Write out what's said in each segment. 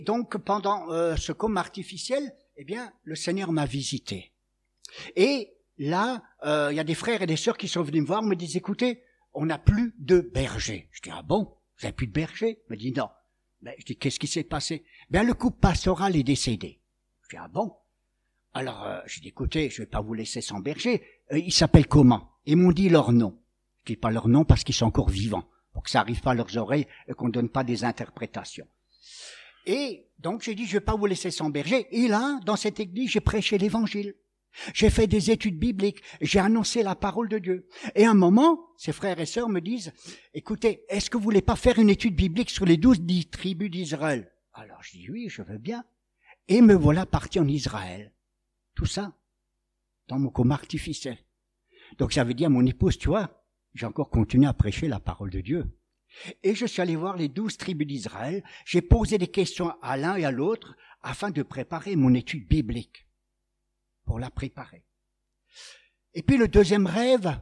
Donc, pendant ce coma artificiel, eh bien, le Seigneur m'a visité. Et là, il y a des frères et des sœurs qui sont venus me voir, me disent, écoutez, on n'a plus de berger. Je dis, ah bon, vous n'avez plus de berger? Il me dit, non. Ben, je dis, qu'est-ce qui s'est passé? Ben, le couple pastoral est décédé. Je dis, ah bon? Alors, je dis, écoutez, je vais pas vous laisser sans berger. Ils s'appellent comment? Ils m'ont dit leur nom. Je dis pas leur nom parce qu'ils sont encore vivants, pour que ça arrive pas à leurs oreilles et qu'on donne pas des interprétations. Et donc, j'ai dit, je vais pas vous laisser sans berger. Et là, dans cette église, j'ai prêché l'évangile. J'ai fait des études bibliques, j'ai annoncé la parole de Dieu. Et à un moment, ces frères et sœurs me disent, écoutez, est-ce que vous voulez pas faire une étude biblique sur les 12 tribus d'Israël? Alors je dis oui, je veux bien. Et me voilà parti en Israël. Tout ça, dans mon coma artificiel. Donc j'avais dit à mon épouse, tu vois, j'ai encore continué à prêcher la parole de Dieu. Et je suis allé voir les 12 tribus d'Israël, j'ai posé des questions à l'un et à l'autre afin de préparer mon étude biblique. Pour la préparer. Et puis le deuxième rêve,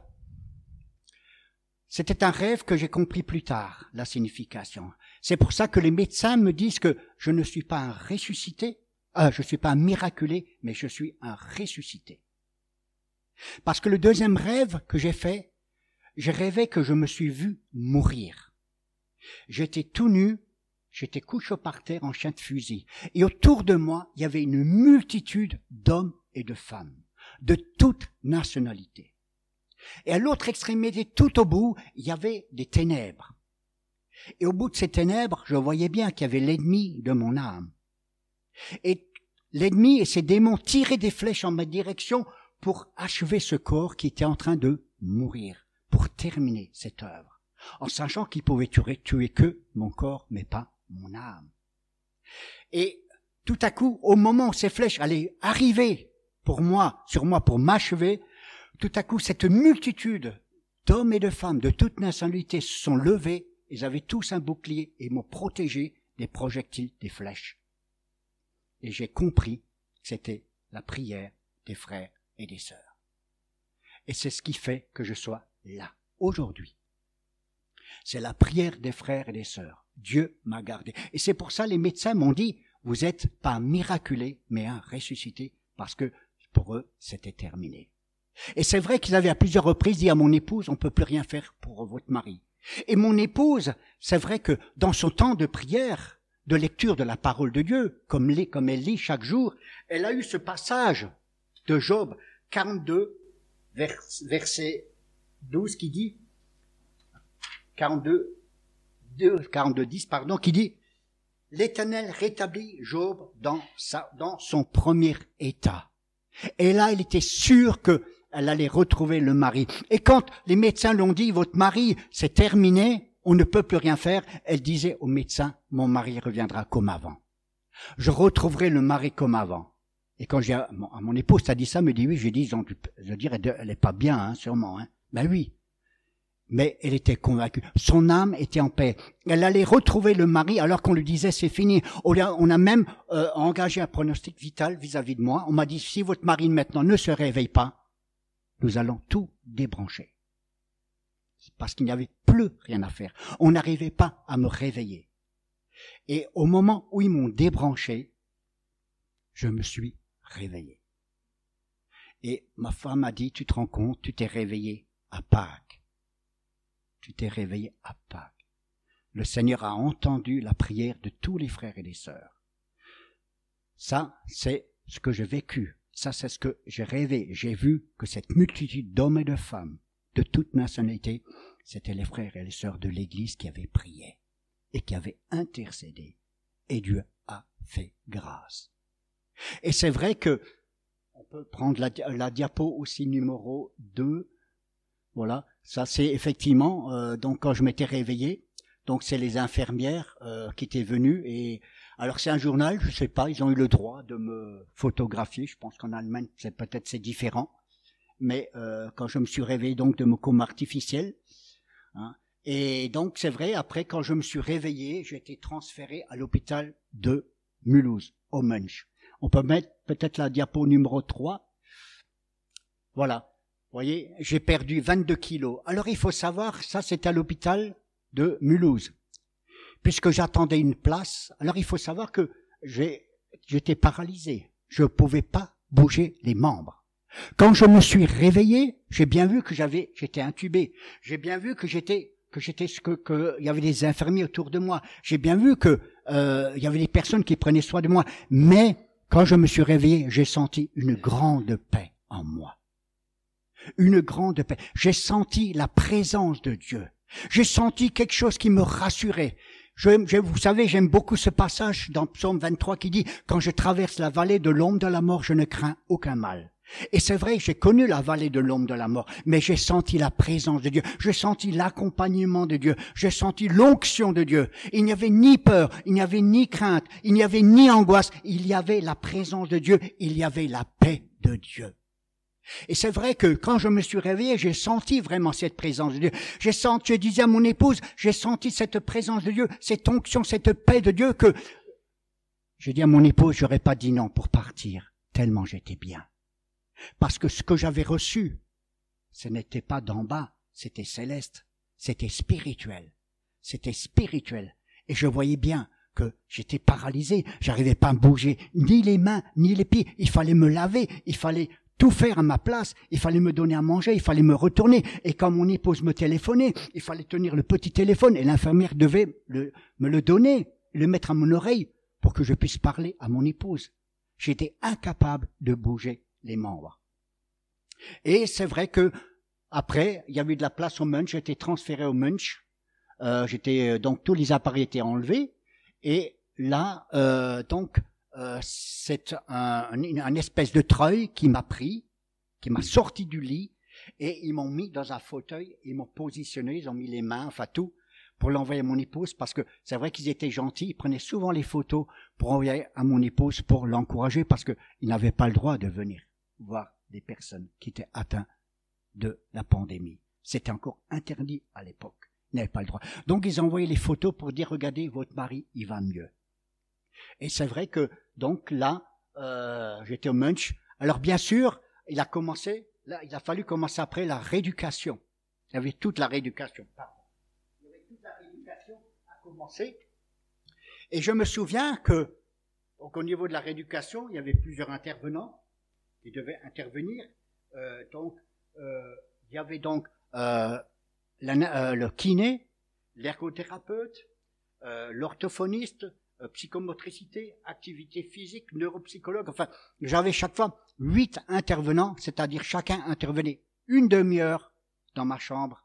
c'était un rêve que j'ai compris plus tard, la signification. C'est pour ça que les médecins me disent que je ne suis pas un ressuscité, je ne suis pas un miraculé, mais je suis un ressuscité. Parce que le deuxième rêve que j'ai fait, j'ai rêvé que je me suis vu mourir. J'étais tout nu, j'étais couché par terre en chien de fusil. Et autour de moi, il y avait une multitude d'hommes et de femmes, de toute nationalité. Et à l'autre extrémité, tout au bout, il y avait des ténèbres. Et au bout de ces ténèbres, je voyais bien qu'il y avait l'ennemi de mon âme. Et l'ennemi et ses démons tiraient des flèches en ma direction pour achever ce corps qui était en train de mourir, pour terminer cette œuvre, en sachant qu'il pouvait tuer que mon corps, mais pas mon âme. Et tout à coup, au moment où ces flèches allaient arriver sur moi, pour m'achever, tout à coup, cette multitude d'hommes et de femmes de toute nationalité se sont levés, ils avaient tous un bouclier et m'ont protégé des projectiles, des flèches. Et j'ai compris que c'était la prière des frères et des sœurs. Et c'est ce qui fait que je sois là, aujourd'hui. C'est la prière des frères et des sœurs. Dieu m'a gardé. Et c'est pour ça les médecins m'ont dit, vous n'êtes pas un miraculé, mais un ressuscité, parce que pour eux, c'était terminé. Et c'est vrai qu'ils avaient à plusieurs reprises dit à mon épouse, on ne peut plus rien faire pour votre mari. Et mon épouse, c'est vrai que dans son temps de prière, de lecture de la parole de Dieu, comme elle lit chaque jour, elle a eu ce passage de Job 42, verset 12, qui dit, 42:10, qui dit, l'Éternel rétablit Job dans son premier état. Et là, elle était sûre qu'elle allait retrouver le mari. Et quand les médecins l'ont dit, votre mari, c'est terminé, on ne peut plus rien faire, elle disait au médecin, mon mari reviendra comme avant. Je retrouverai le mari comme avant. Et quand j'ai à mon épouse, t'as dit ça, me dit oui, j'ai dit, je veux dire, elle est pas bien, hein, sûrement, hein. Ben oui. Mais elle était convaincue. Son âme était en paix. Elle allait retrouver le mari alors qu'on lui disait c'est fini. On a même engagé un pronostic vital vis-à-vis de moi. On m'a dit si votre mari maintenant ne se réveille pas, nous allons tout débrancher. Parce qu'il n'y avait plus rien à faire. On n'arrivait pas à me réveiller. Et au moment où ils m'ont débranché, je me suis réveillé. Et ma femme a dit, tu te rends compte, tu t'es réveillé à Pâques. Tu t'es réveillé à Pâques. Le Seigneur a entendu la prière de tous les frères et les sœurs. Ça, c'est ce que j'ai vécu. Ça, c'est ce que j'ai rêvé. J'ai vu que cette multitude d'hommes et de femmes, de toute nationalité, c'était les frères et les sœurs de l'Église qui avaient prié et qui avaient intercédé. Et Dieu a fait grâce. Et c'est vrai que, on peut prendre la diapo aussi numéro 2. Voilà, ça c'est effectivement, donc quand je m'étais réveillé, donc c'est les infirmières qui étaient venues et alors c'est un journal, je sais pas, ils ont eu le droit de me photographier, je pense qu'en Allemagne c'est différent, mais quand je me suis réveillé donc de mon coma artificiel, hein, et donc c'est vrai, après quand je me suis réveillé, j'ai été transféré à l'hôpital de Mulhouse, au Munch. On peut mettre peut-être la diapo numéro 3, voilà. Vous voyez, j'ai perdu 22 kilos. Alors il faut savoir, ça c'est à l'hôpital de Mulhouse. Puisque j'attendais une place, alors il faut savoir que j'étais paralysé. Je ne pouvais pas bouger les membres. Quand je me suis réveillé, j'ai bien vu que j'étais intubé. J'ai bien vu que il y avait des infirmiers autour de moi. J'ai bien vu que il y avait des personnes qui prenaient soin de moi. Mais quand je me suis réveillé, j'ai senti une grande paix en moi. Une grande paix. J'ai senti la présence de Dieu. J'ai senti quelque chose qui me rassurait. Vous savez, j'aime beaucoup ce passage dans Psaume 23 qui dit « Quand je traverse la vallée de l'ombre de la mort, je ne crains aucun mal ». Et c'est vrai, j'ai connu la vallée de l'ombre de la mort, mais j'ai senti la présence de Dieu, j'ai senti l'accompagnement de Dieu, j'ai senti l'onction de Dieu. Il n'y avait ni peur, il n'y avait ni crainte, il n'y avait ni angoisse, il y avait la présence de Dieu, il y avait la paix de Dieu. Et c'est vrai que quand je me suis réveillé, j'ai senti vraiment cette présence de Dieu. Je disais à mon épouse, j'ai senti cette présence de Dieu, cette onction, cette paix de Dieu que j'ai dit à mon épouse, j'aurais pas dit non pour partir, tellement j'étais bien. Parce que ce que j'avais reçu, ce n'était pas d'en bas, c'était céleste, c'était spirituel. C'était spirituel. Et je voyais bien que j'étais paralysé, j'arrivais pas à bouger ni les mains, ni les pieds. Il fallait me laver, il fallait tout faire à ma place, il fallait me donner à manger, il fallait me retourner. Et quand mon épouse me téléphonait, il fallait tenir le petit téléphone et l'infirmière devait me le donner, le mettre à mon oreille pour que je puisse parler à mon épouse. J'étais incapable de bouger les membres. Et c'est vrai que après, il y avait de la place au Munch, j'étais transféré au Munch. Donc tous les appareils étaient enlevés. Et là, c'est un espèce de treuil qui m'a pris, qui m'a sorti du lit, et ils m'ont mis dans un fauteuil, ils m'ont positionné, ils ont mis les mains, enfin tout, pour l'envoyer à mon épouse, parce que c'est vrai qu'ils étaient gentils, ils prenaient souvent les photos pour envoyer à mon épouse, pour l'encourager, parce qu'ils n'avaient pas le droit de venir voir des personnes qui étaient atteintes de la pandémie. C'était encore interdit à l'époque. Ils n'avaient pas le droit. Donc ils envoyaient les photos pour dire, regardez, votre mari, il va mieux. Et c'est vrai que, donc là, j'étais au Munch. Alors bien sûr, il a fallu commencer après la rééducation. Il y avait toute la rééducation. Il y avait toute la rééducation à commencer. Et je me souviens que, donc, au niveau de la rééducation, il y avait plusieurs intervenants qui devaient intervenir. Il y avait donc le kiné, l'ergothérapeute, l'orthophoniste, psychomotricité, activité physique, neuropsychologue. Enfin, j'avais chaque fois 8 intervenants, c'est-à-dire chacun intervenait une demi-heure dans ma chambre.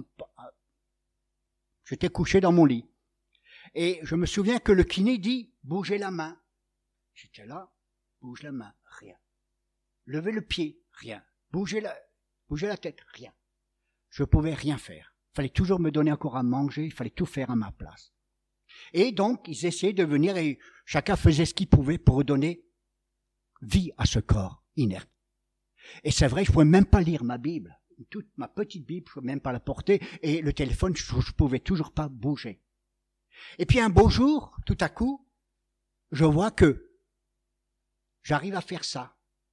J'étais couché dans mon lit. Et je me souviens que le kiné dit « bougez la main ». J'étais là, bouge la main, rien. Levez le pied, rien. Bougez la tête, rien. Je pouvais rien faire. Il fallait toujours me donner encore à manger, il fallait tout faire à ma place. Et donc, ils essayaient de venir et chacun faisait ce qu'il pouvait pour donner vie à ce corps inerte. Et c'est vrai, je ne pouvais même pas lire ma Bible. Toute ma petite Bible, je ne pouvais même pas la porter. Et le téléphone, je ne pouvais toujours pas bouger. Et puis un beau jour, tout à coup, je vois que j'arrive à faire ça.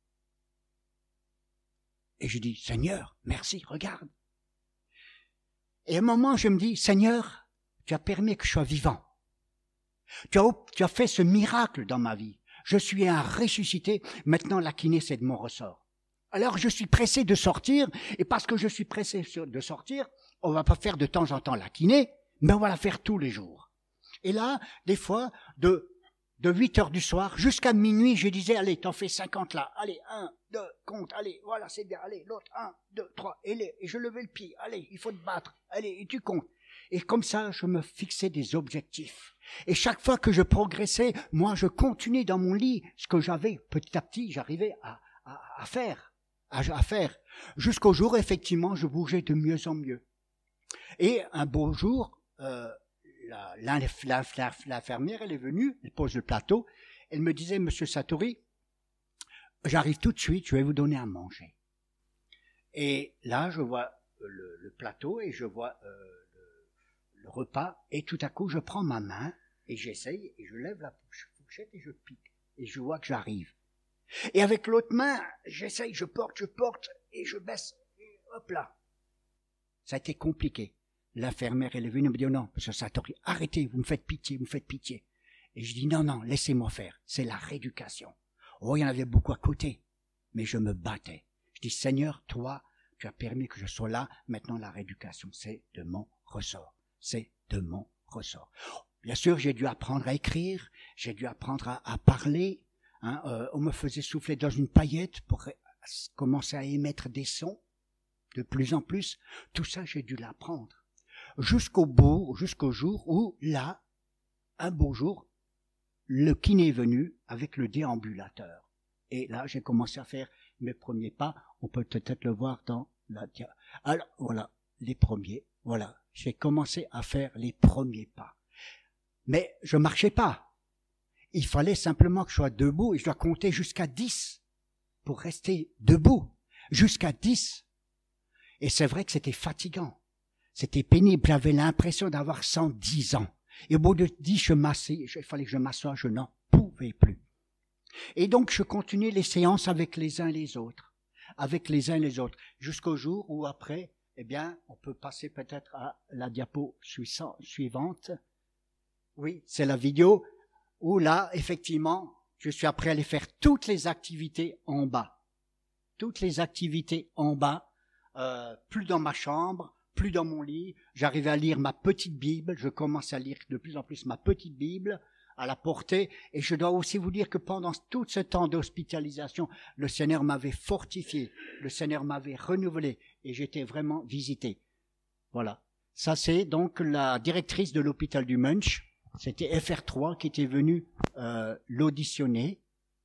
Et je dis, Seigneur, merci, regarde. Et à un moment, je me dis, Seigneur, tu as permis que je sois vivant. Tu as fait ce miracle dans ma vie. Je suis un ressuscité. Maintenant, la kiné, c'est de mon ressort. Alors, je suis pressé de sortir. Et parce que je suis pressé de sortir, on va pas faire de temps en temps la kiné, mais on va la faire tous les jours. Et là, des fois, de 8 heures du soir jusqu'à minuit, je disais, allez, t'en fais 50 là. Allez, 1, 2, compte, allez, voilà, c'est bien, allez, l'autre, 1, 2, 3, et je levais le pied, allez, il faut te battre, allez, et tu comptes. Et comme ça, je me fixais des objectifs. Et chaque fois que je progressais, moi, je continuais dans mon lit ce que j'avais, petit à petit, j'arrivais à faire. Jusqu'au jour, effectivement, je bougeais de mieux en mieux. Et un beau jour, l'infirmière, elle est venue, elle pose le plateau, elle me disait, Monsieur Satori, j'arrive tout de suite, je vais vous donner à manger. Et là, je vois le plateau et je vois le repas, et tout à coup, je prends ma main et j'essaye, et je lève la fourchette et je pique, et je vois que j'arrive. Et avec l'autre main, j'essaye, je porte, et je baisse, et hop là. Ça a été compliqué. L'infirmière, elle est venue me dire, non, Monsieur Satori, arrêtez, vous me faites pitié. Et je dis, non, laissez-moi faire. C'est la rééducation. Oh, il y en avait beaucoup à côté. Mais je me battais. Je dis, Seigneur, toi, tu as permis que je sois là. Maintenant, la rééducation, c'est de mon ressort. C'est de mon ressort. Bien sûr, j'ai dû apprendre à écrire. J'ai dû apprendre à parler. On me faisait souffler dans une paillette pour commencer à émettre des sons. De plus en plus. Tout ça, j'ai dû l'apprendre. Jusqu'au jour où, là, un beau jour, le kiné est venu avec le déambulateur. Et là, j'ai commencé à faire mes premiers pas. On peut peut-être le voir dans la... Alors, voilà, les premiers. Voilà, j'ai commencé à faire les premiers pas. Mais je marchais pas. Il fallait simplement que je sois debout et je dois compter jusqu'à 10 pour rester debout. Jusqu'à 10. Et c'est vrai que c'était fatigant. C'était pénible. J'avais l'impression d'avoir 110 ans. Et au bout de 10, il fallait que je m'assoie, je n'en pouvais plus. Et donc, je continuais les séances avec les uns et les autres. Jusqu'au jour où après, eh bien, on peut passer peut-être à la diapo suivante. Oui, c'est la vidéo où là, effectivement, je suis après allé faire toutes les activités en bas. Plus dans ma chambre, plus dans mon lit. J'arrivais à lire ma petite Bible. Je commençais à lire de plus en plus ma petite Bible à la portée. Et je dois aussi vous dire que pendant tout ce temps d'hospitalisation, le Seigneur m'avait fortifié. Le Seigneur m'avait renouvelé. Et j'étais vraiment visité. Voilà. Ça, c'est donc la directrice de l'hôpital du Munch. C'était FR3 qui était venue l'auditionner.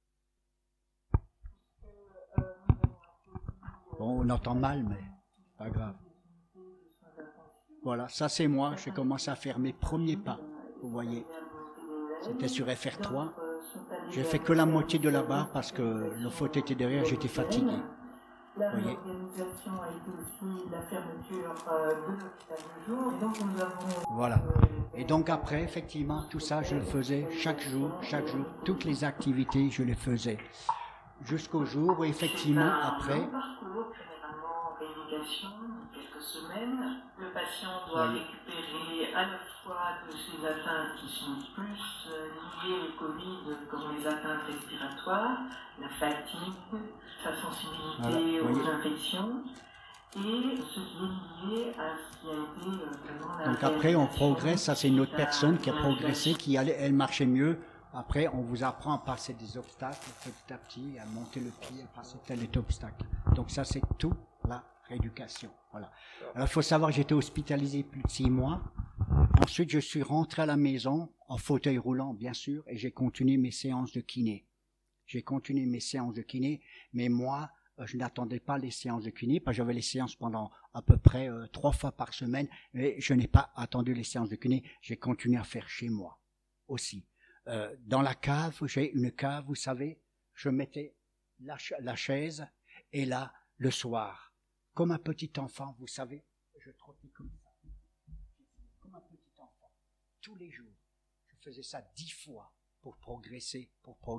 Bon, on entend mal, mais pas grave. Voilà, ça c'est moi, j'ai commencé à faire mes premiers pas, vous voyez. C'était sur FR3. J'ai fait que la moitié de la barre parce que le fauteuil était derrière, j'étais fatigué. La réorganisation a été aussi la fermeture de l'hôpital de jour. Et donc nous avons... Voilà. Et donc après, effectivement, tout ça, je le faisais chaque jour, toutes les activités, je les faisais. Jusqu'au jour où, effectivement, après... Rééducation, quelques semaines, le patient doit récupérer à la fois de ses atteintes qui sont plus liées au Covid, comme les atteintes respiratoires, la fatigue, sa sensibilité aux infections, et ce qui est lié à ce qui a été vraiment la... Donc après, on progresse, ça c'est une autre personne qui a progressé, elle marchait mieux. Après, on vous apprend à passer des obstacles petit à petit, à monter le pied, à passer tel obstacle. Donc ça, c'est tout la rééducation. Voilà. Alors, il faut savoir que j'étais hospitalisé plus de 6 mois. Ensuite, je suis rentré à la maison, en fauteuil roulant, bien sûr, et j'ai continué mes séances de kiné. Mais moi, je n'attendais pas les séances de kiné, parce que j'avais les séances pendant à peu près 3 fois par semaine, mais je n'ai pas attendu les séances de kiné, j'ai continué à faire chez moi aussi. Dans la cave, j'ai une cave, vous savez, je mettais la chaise, et là, le soir, comme un petit enfant, vous savez, je trottais comme ça, comme un petit enfant, tous les jours. Je faisais ça 10 fois pour progresser.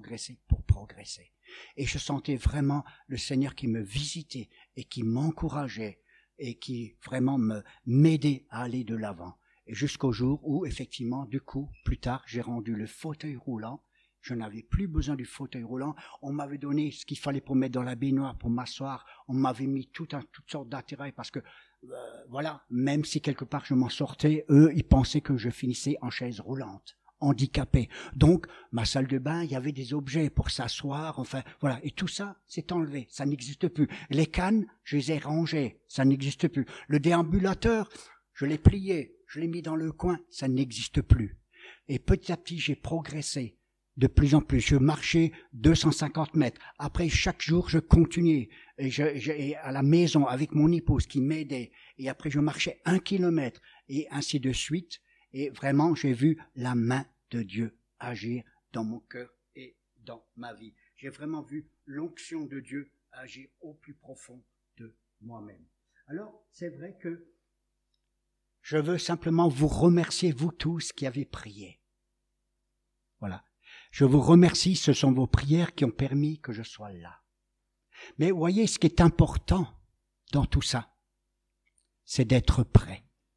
Et je sentais vraiment le Seigneur qui me visitait et qui m'encourageait et qui vraiment m'aidait à aller de l'avant. Et jusqu'au jour où, effectivement, du coup, plus tard, j'ai rendu le fauteuil roulant. Je n'avais plus besoin du fauteuil roulant. On m'avait donné ce qu'il fallait pour mettre dans la baignoire, pour m'asseoir. On m'avait mis toutes sortes d'attirails parce que, voilà, même si quelque part je m'en sortais, eux, ils pensaient que je finissais en chaise roulante, handicapé. Donc, ma salle de bain, il y avait des objets pour s'asseoir, enfin, voilà. Et tout ça, c'est enlevé. Ça n'existe plus. Les cannes, je les ai rangées. Ça n'existe plus. Le déambulateur, je l'ai plié. Je l'ai mis dans le coin, ça n'existe plus. Et petit à petit, j'ai progressé. De plus en plus, je marchais 250 mètres. Après, chaque jour, je continuais. Et à la maison, avec mon épouse qui m'aidait. Et après, je marchais 1 kilomètre. Et ainsi de suite. Et vraiment, j'ai vu la main de Dieu agir dans mon cœur et dans ma vie. J'ai vraiment vu l'onction de Dieu agir au plus profond de moi-même. Alors, c'est vrai que je veux simplement vous remercier, vous tous qui avez prié. Voilà. Je vous remercie, ce sont vos prières qui ont permis que je sois là. Mais voyez, ce qui est important dans tout ça, c'est d'être prêt.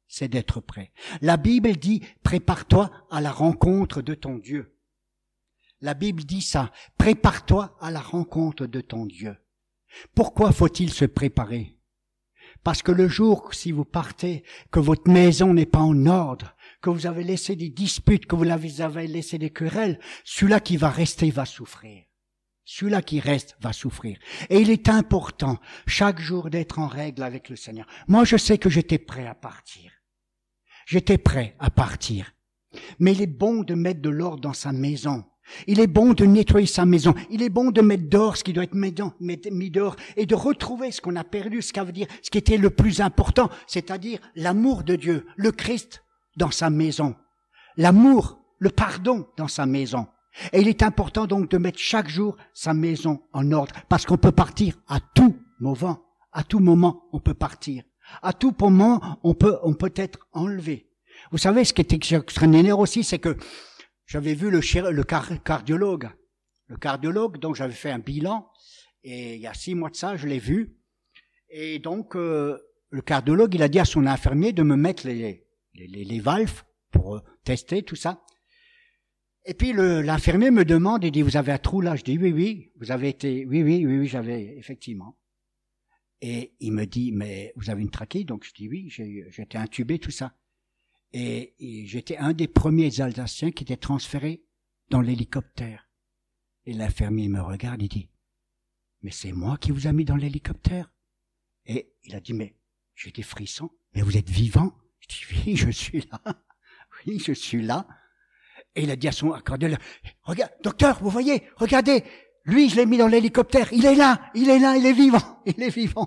c'est d'être prêt. La Bible dit, prépare-toi à la rencontre de ton Dieu. La Bible dit ça, prépare-toi à la rencontre de ton Dieu. Pourquoi faut-il se préparer? Parce que le jour, si vous partez, que votre maison n'est pas en ordre, que vous avez laissé des disputes, que vous avez laissé des querelles, celui-là qui va rester va souffrir. Celui-là qui reste va souffrir. Et il est important, chaque jour, d'être en règle avec le Seigneur. Moi, je sais que j'étais prêt à partir. J'étais prêt à partir. Mais il est bon de mettre de l'ordre dans sa maison. Il est bon de nettoyer sa maison. Il est bon de mettre dehors ce qui doit être mis dehors et de retrouver ce qu'on a perdu, ce qui veut dire, ce qui était le plus important, c'est-à-dire l'amour de Dieu, le Christ dans sa maison. L'amour, le pardon dans sa maison. Et il est important donc de mettre chaque jour sa maison en ordre, parce qu'on peut partir à tout moment. À tout moment, on peut partir. À tout moment, on peut être enlevé. Vous savez, ce qui est extraordinaire aussi, c'est que j'avais vu le cardiologue. Le cardiologue, donc j'avais fait un bilan, et il y a 6 mois de ça, je l'ai vu. Et donc, le cardiologue, il a dit à son infirmier de me mettre les valves pour tester tout ça. Et puis l'infirmier me demande, il dit, vous avez un trou là? Je dis, oui, vous avez été, oui, j'avais, effectivement. Et il me dit, mais vous avez une trachée? Donc je dis, oui, j'étais intubé, tout ça. Et j'étais un des premiers Alsaciens qui était transféré dans l'hélicoptère. Et l'infirmier me regarde, il dit, mais c'est moi qui vous a mis dans l'hélicoptère? Et il a dit, mais j'ai des frissons, mais vous êtes vivant? Je dis, oui, je suis là. Et il a dit à son cardiologue, regarde, docteur, vous voyez, regardez, lui, je l'ai mis dans l'hélicoptère, il est là, il est vivant.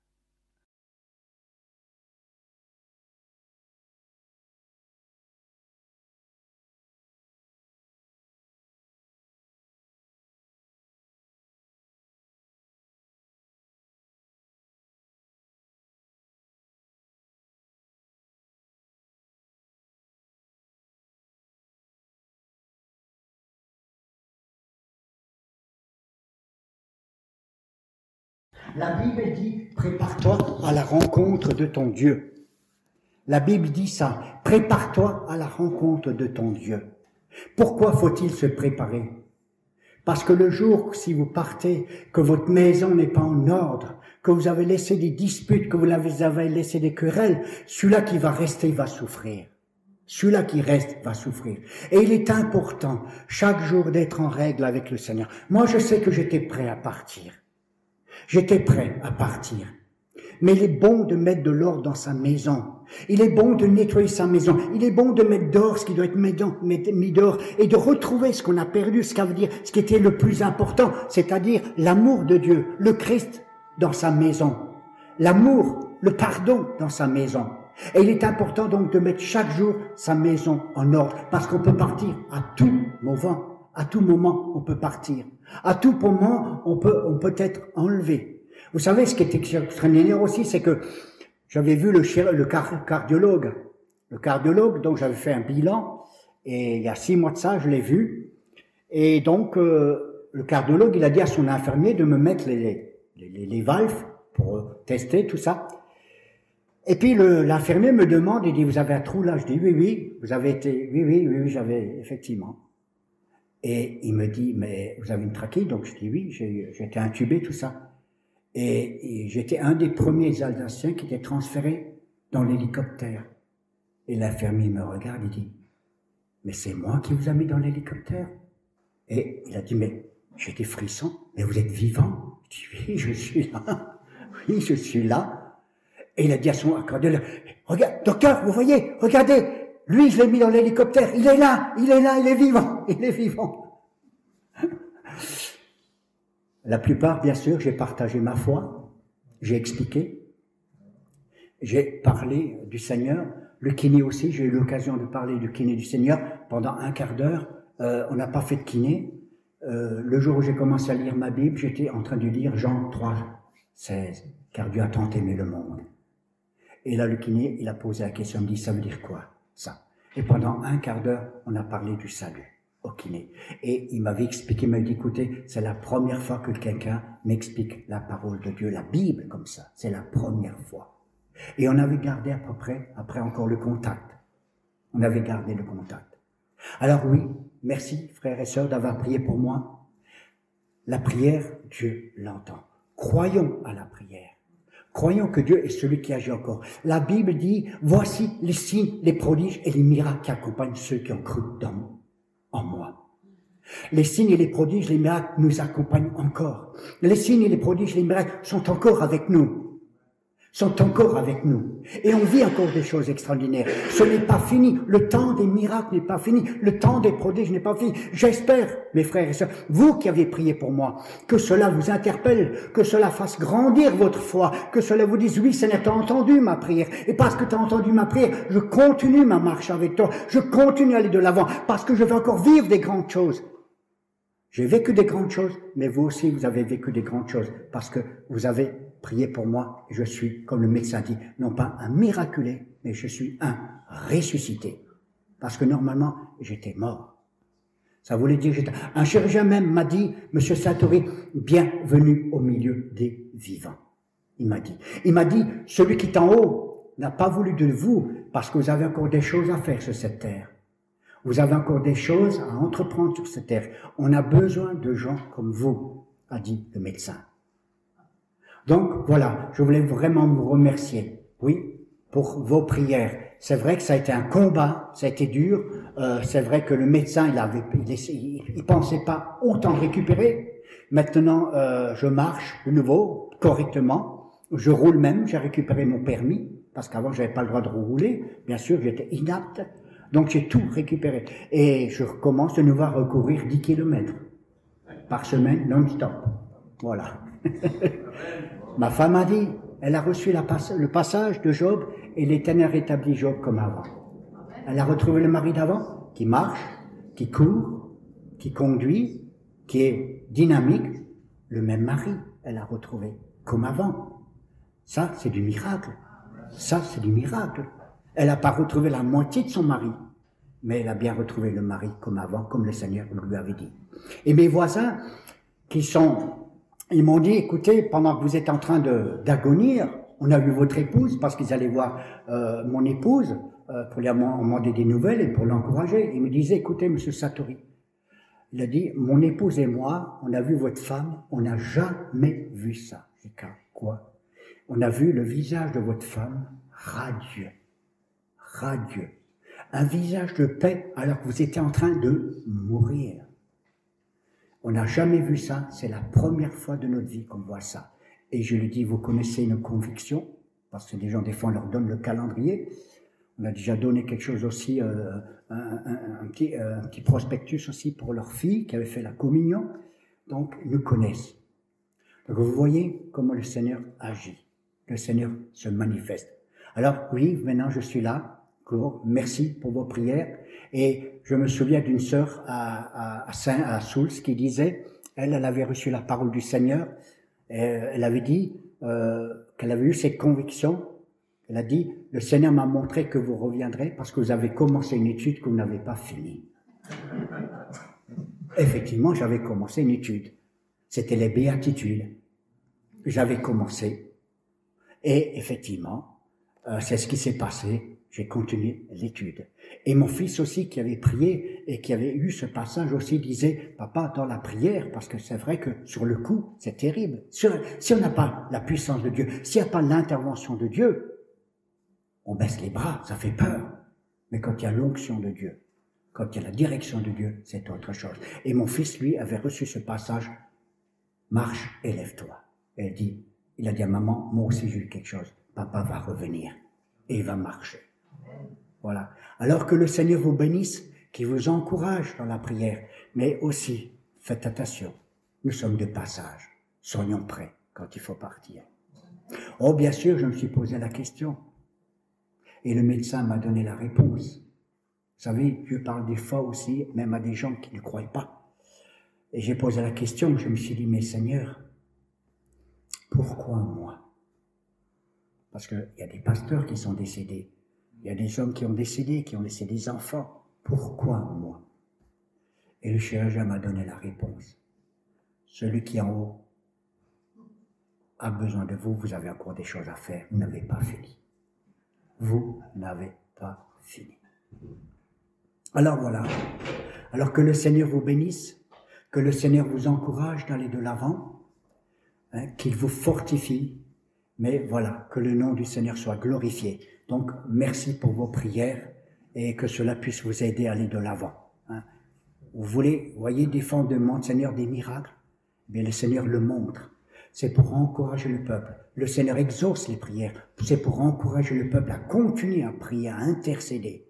La Bible dit, prépare-toi à la rencontre de ton Dieu. La Bible dit ça, prépare-toi à la rencontre de ton Dieu. Pourquoi faut-il se préparer? Parce que le jour, si vous partez, que votre maison n'est pas en ordre, que vous avez laissé des disputes, que vous avez laissé des querelles, celui-là qui va rester va souffrir. Celui-là qui reste va souffrir. Et il est important, chaque jour, d'être en règle avec le Seigneur. Moi, je sais que j'étais prêt à partir. J'étais prêt à partir. Mais il est bon de mettre de l'ordre dans sa maison. Il est bon de nettoyer sa maison. Il est bon de mettre dehors ce qui doit être mis dehors et de retrouver ce qu'on a perdu, ce qui veut dire, ce qui était le plus important, c'est-à-dire l'amour de Dieu, le Christ dans sa maison. L'amour, le pardon dans sa maison. Et il est important donc de mettre chaque jour sa maison en ordre, parce qu'on peut partir à tout moment. À tout moment, on peut partir. À tout moment, on peut être enlevé. Vous savez, ce qui est extraordinaire aussi, c'est que j'avais vu le cardiologue. Le cardiologue, donc j'avais fait un bilan, et il y a 6 mois de ça, je l'ai vu. Et donc, le cardiologue, il a dit à son infirmier de me mettre les valves pour tester tout ça. Et puis l'infirmier me demande, il dit, vous avez un trou là? Je dis, oui, vous avez été, oui, j'avais, effectivement. Et il me dit, mais vous avez une trachée? Donc je dis, oui, j'étais intubé, tout ça. Et j'étais un des premiers Alsaciens qui était transféré dans l'hélicoptère. Et l'infirmier me regarde, il dit, mais c'est moi qui vous a mis dans l'hélicoptère? Et il a dit, mais j'ai des frissons, mais vous êtes vivant? Je dis, oui, je suis là. Et il a dit à son cardiologue, regarde, docteur, vous voyez, regardez, lui, je l'ai mis dans l'hélicoptère, il est là, il est vivant. La plupart, bien sûr, j'ai partagé ma foi, j'ai expliqué, j'ai parlé du Seigneur, le kiné aussi, j'ai eu l'occasion de parler du kiné du Seigneur pendant un quart d'heure, on n'a pas fait de kiné. Le jour où j'ai commencé à lire ma Bible, j'étais en train de lire Jean 3:16, car Dieu a tant aimé le monde. Et là, le kiné, il a posé la question, il me dit, ça veut dire quoi, ça? Et pendant un quart d'heure, on a parlé du salut au kiné. Et il m'avait expliqué, il m'a dit, écoutez, c'est la première fois que quelqu'un m'explique la parole de Dieu, la Bible comme ça. C'est la première fois. Et on avait gardé à peu près, après encore le contact. On avait gardé le contact. Alors oui, merci frères et sœurs d'avoir prié pour moi. La prière, Dieu l'entend. Croyons à la prière. Croyons que Dieu est celui qui agit encore. La Bible dit, voici les signes, les prodiges et les miracles qui accompagnent ceux qui ont cru en moi. Les signes et les prodiges, les miracles nous accompagnent encore. Les signes et les prodiges, les miracles sont encore avec nous. Sont encore avec nous. Et on vit encore des choses extraordinaires. Ce n'est pas fini. Le temps des miracles n'est pas fini. Le temps des prodiges n'est pas fini. J'espère, mes frères et sœurs, vous qui avez prié pour moi, que cela vous interpelle, que cela fasse grandir votre foi, que cela vous dise, oui, Seigneur, tu as entendu ma prière. Et parce que tu as entendu ma prière, je continue ma marche avec toi. Je continue à aller de l'avant parce que je vais encore vivre des grandes choses. J'ai vécu des grandes choses, mais vous aussi, vous avez vécu des grandes choses parce que vous avez prié pour moi. Je suis, comme le médecin dit, non pas un miraculé, mais je suis un ressuscité. Parce que normalement, j'étais mort. Ça voulait dire que j'étais... Un chirurgien même m'a dit, Monsieur Satori, bienvenue au milieu des vivants. Il m'a dit, celui qui est en haut n'a pas voulu de vous parce que vous avez encore des choses à faire sur cette terre. Vous avez encore des choses à entreprendre sur cette terre. On a besoin de gens comme vous, a dit le médecin. Donc, voilà, je voulais vraiment vous remercier, oui, pour vos prières. C'est vrai que ça a été un combat, ça a été dur. C'est vrai que le médecin, il pensait pas autant récupérer. Maintenant, je marche de nouveau, correctement. Je roule même, j'ai récupéré mon permis, parce qu'avant, j'avais pas le droit de rouler. Bien sûr, j'étais inapte. Donc, j'ai tout récupéré. Et je recommence de nouveau à recourir 10 kilomètres par semaine, non-stop. Voilà. Ma femme a dit, elle a reçu le passage de Job et l'Éternel rétablit Job comme avant. Elle a retrouvé le mari d'avant, qui marche, qui court, qui conduit, qui est dynamique. Le même mari, elle a retrouvé comme avant. Ça, c'est du miracle. Ça, c'est du miracle. Elle n'a pas retrouvé la moitié de son mari, mais elle a bien retrouvé le mari comme avant, comme le Seigneur lui avait dit. Et mes voisins, ils m'ont dit, écoutez, pendant que vous êtes en train d'agonir, on a vu votre épouse, parce qu'ils allaient voir mon épouse, pour lui demander des nouvelles et pour l'encourager. Ils me disaient, écoutez, Monsieur Satori, il a dit, mon épouse et moi, on a vu votre femme, on n'a jamais vu ça. J'ai dit, quoi? On a vu le visage de votre femme radieux. Radieux. Un visage de paix alors que vous étiez en train de mourir. On n'a jamais vu ça, c'est la première fois de notre vie qu'on voit ça. Et je lui dis, vous connaissez nos convictions, parce que des gens, des fois, on leur donne le calendrier. On a déjà donné quelque chose aussi, un petit prospectus aussi pour leur fille qui avait fait la communion. Donc, ils nous connaissent. Donc, vous voyez comment le Seigneur agit. Le Seigneur se manifeste. Alors, oui, maintenant, je suis là. Merci pour vos prières. Et je me souviens d'une sœur à Souls qui disait, elle avait reçu la parole du Seigneur. Elle avait dit qu'elle avait eu cette conviction. Elle a dit, le Seigneur m'a montré que vous reviendrez parce que vous avez commencé une étude que vous n'avez pas finie. Effectivement, j'avais commencé une étude. C'était les béatitudes. J'avais commencé. Et effectivement, c'est ce qui s'est passé. J'ai continué l'étude. Et mon fils aussi, qui avait prié et qui avait eu ce passage aussi, disait, papa, dans la prière, parce que c'est vrai que sur le coup, c'est terrible. Si on n'a pas la puissance de Dieu, s'il n'y a pas l'intervention de Dieu, on baisse les bras, ça fait peur. Mais quand il y a l'onction de Dieu, quand il y a la direction de Dieu, c'est autre chose. Et mon fils, lui, avait reçu ce passage, marche et lève-toi. Et il a dit à maman, moi aussi j'ai eu quelque chose, papa va revenir et il va marcher. Voilà. Alors que le Seigneur vous bénisse, qu'il vous encourage dans la prière, mais aussi, faites attention, nous sommes de passage, soyons prêts quand il faut partir. Oh, bien sûr, je me suis posé la question, et le médecin m'a donné la réponse. Vous savez, Dieu parle des fois aussi, même à des gens qui ne croient pas. Et j'ai posé la question, je me suis dit, mais Seigneur, pourquoi moi? Parce qu'il y a des pasteurs qui sont décédés. Il y a des hommes qui ont décédé, qui ont laissé des enfants. Pourquoi moi? Et le chirurgien m'a donné la réponse. Celui qui est en haut a besoin de vous, vous avez encore des choses à faire, vous n'avez pas fini. vous n'avez pas fini. Alors voilà, alors que le Seigneur vous bénisse, que le Seigneur vous encourage d'aller de l'avant, qu'il vous fortifie, mais voilà, que le nom du Seigneur soit glorifié. Donc, merci pour vos prières et que cela puisse vous aider à aller de l'avant. Vous voyez des fondements, Seigneur, des miracles, mais le Seigneur le montre. C'est pour encourager le peuple. Le Seigneur exauce les prières. C'est pour encourager le peuple à continuer à prier, à intercéder.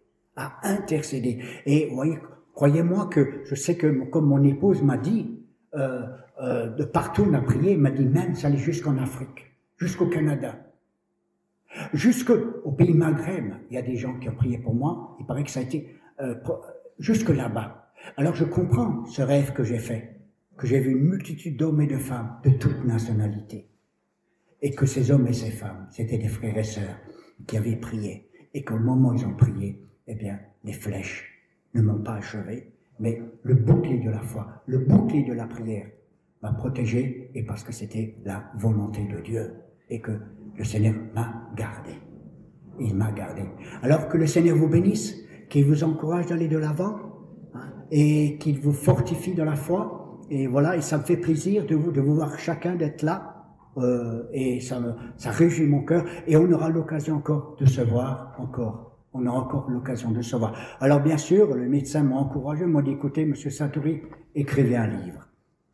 Et vous voyez, croyez-moi que je sais que, comme mon épouse m'a dit, de partout on a prié, elle m'a dit même ça allait jusqu'en Afrique, jusqu'au Canada, jusqu'au pays Maghreb. Il y a des gens qui ont prié pour moi. Il paraît que ça a été jusque là-bas. Alors je comprends ce rêve que j'ai fait, que j'ai vu une multitude d'hommes et de femmes de toutes nationalités, et que ces hommes et ces femmes, c'était des frères et sœurs qui avaient prié, et qu'au moment où ils ont prié, eh bien, les flèches ne m'ont pas achevé, mais le bouclier de la foi, le bouclier de la prière m'a protégé, et parce que c'était la volonté de Dieu, et que le Seigneur m'a gardé. Il m'a gardé. Alors que le Seigneur vous bénisse, qu'il vous encourage d'aller de l'avant, et qu'il vous fortifie dans la foi, et voilà, et ça me fait plaisir de vous voir chacun d'être là, et ça réjouit mon cœur, et on aura l'occasion encore de se voir, on aura encore l'occasion de se voir. Alors bien sûr, le médecin m'a encouragé, m'a dit, écoutez, monsieur Satouri, écrivez un livre.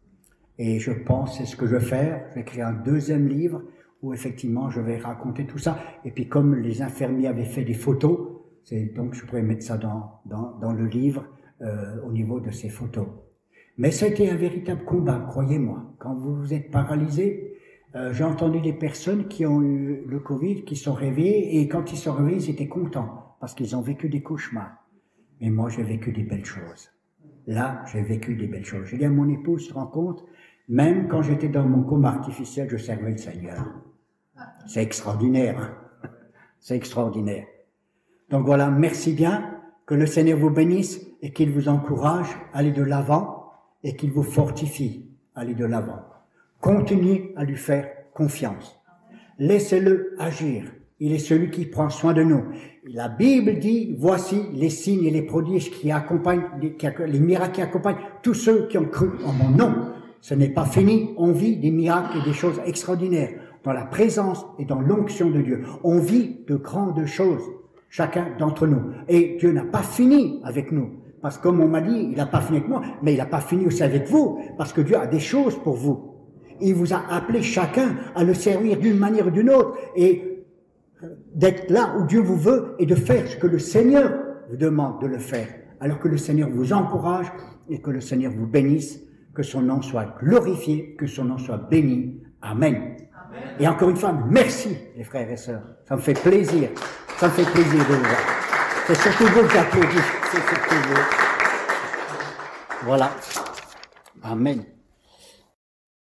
Et je pense, c'est ce que je vais faire, je vais écrire un deuxième livre, où effectivement je vais raconter tout ça, et puis comme les infirmiers avaient fait des photos, donc je pourrais mettre ça dans le livre, au niveau de ces photos. Mais ça a été un véritable combat, croyez-moi. Quand vous êtes paralysé, j'ai entendu des personnes qui ont eu le Covid, qui sont réveillées, et quand ils sont réveillés, ils étaient contents, parce qu'ils ont vécu des cauchemars. Mais moi, j'ai vécu des belles choses. Là, j'ai vécu des belles choses. J'ai dit à mon épouse, tu te rends compte, même quand j'étais dans mon coma artificiel, je servais le Seigneur. C'est extraordinaire, hein? C'est extraordinaire. Donc voilà, merci bien, que le Seigneur vous bénisse et qu'il vous encourage à aller de l'avant et qu'il vous fortifie à aller de l'avant. Continuez à lui faire confiance. Laissez-le agir. Il est celui qui prend soin de nous. La Bible dit, voici les signes et les prodiges qui accompagnent, les miracles qui accompagnent tous ceux qui ont cru en mon nom. Ce n'est pas fini, on vit des miracles et des choses extraordinaires dans la présence et dans l'onction de Dieu. On vit de grandes choses, chacun d'entre nous. Et Dieu n'a pas fini avec nous. Parce que comme on m'a dit, il n'a pas fini avec moi, mais il n'a pas fini aussi avec vous, parce que Dieu a des choses pour vous. Il vous a appelé chacun à le servir d'une manière ou d'une autre, et d'être là où Dieu vous veut, et de faire ce que le Seigneur vous demande de le faire. Alors que le Seigneur vous encourage, et que le Seigneur vous bénisse, que son nom soit glorifié, que son nom soit béni. Amen. Amen. Et encore une fois, merci les frères et sœurs. Ça me fait plaisir. Ça me fait plaisir de vous voir. C'est surtout vous qui applaudissez. C'est surtout vous. Voilà. Amen.